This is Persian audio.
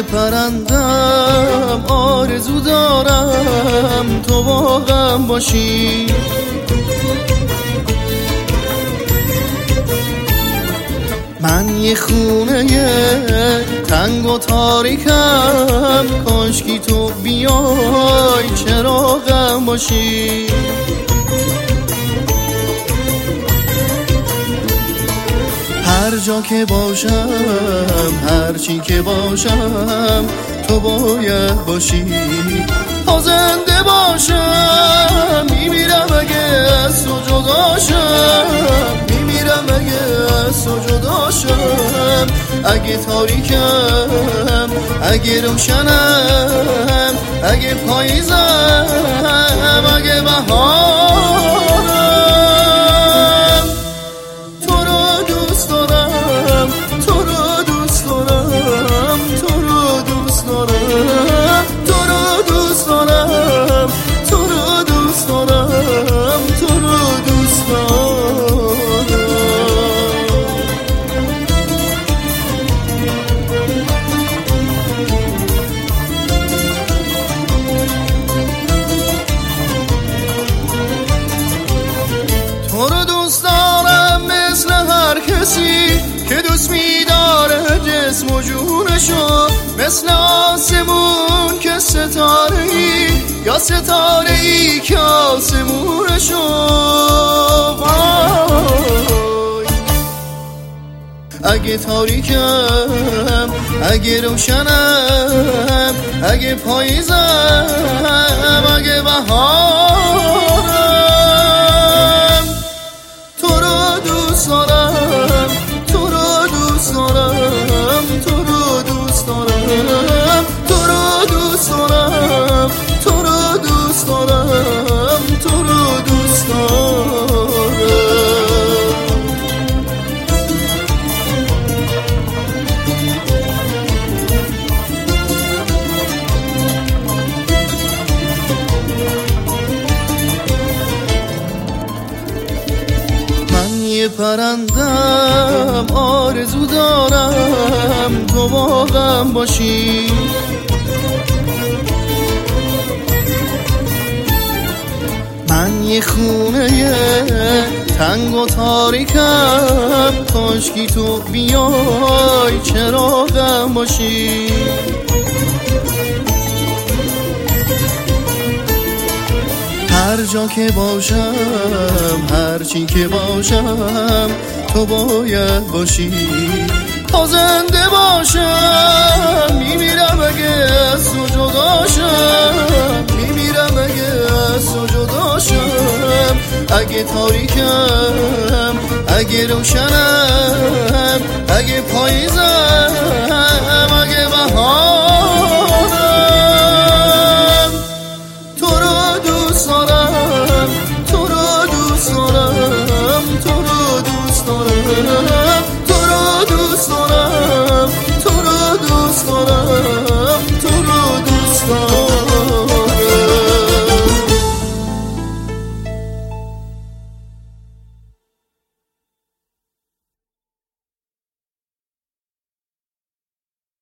پرندم آرزو دارم تو واقعا باشی. من یه خونه تنگ و تاریکم، کاشکی تو بیای چراغم باشی. هر جا که باشم هر چی که باشم تو باید باشی. تا زنده باشم میمیرم اگه از تو جداشم، میمیرم اگه از تو جداشم. اگه تاریکم اگه روشنم، اگه پاییزم اگه بهارم، تو رو دوست دارم، تو رو دوست دارم، تو رو دوست دارم، تو رو دوست دارم، تو رو دوست دارم، تو رو دوست دارم. تو رو دوست دارم مثل هر کسی که دوست می‌داره جسم و جونشو، مثل آسمون که ستاره‌ای یا ستاره‌ای که آسمونشو. اگه تاریکم اگه روشنم، اگه پاییزم اگه بهارم، تو رو دوست دارم، تو رو دوست دارم، تو رو دوست دارم، تو رو دوست دارم، تو رو دوست دارم، تو رو دوست دارم. یه پرندم آرزو دارم تو واقعا باشی. من یه خونه تنگ و تاریکم، کاشکی تو بیای چراغم باشی. هر جا که باشم هر چی که باشم تو باید باشی. تا زنده باشم میمیرم اگه از تو جداشم، میمیرم اگه از تو جداشم. اگه تاریکم اگه روشنم، اگه پاییزم